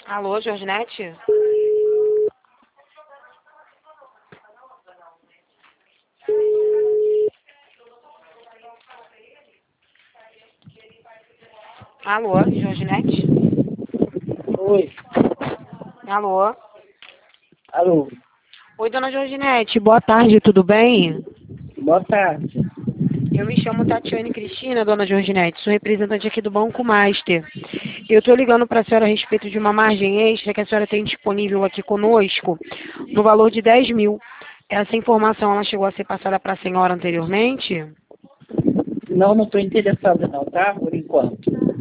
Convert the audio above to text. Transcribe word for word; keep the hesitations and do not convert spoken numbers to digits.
Alô, Georginete? Alô, Georginete? Oi. Alô? Alô. Oi, dona Georginete, boa tarde, tudo bem? Boa tarde. Eu me chamo Tatiane Cristina, dona Georginete, sou representante aqui do Banco Master. Eu estou ligando para a senhora a respeito de uma margem extra que a senhora tem disponível aqui conosco, no valor de dez mil. Essa informação ela chegou a ser passada para a senhora anteriormente? Não, não estou interessado não, tá? Por enquanto.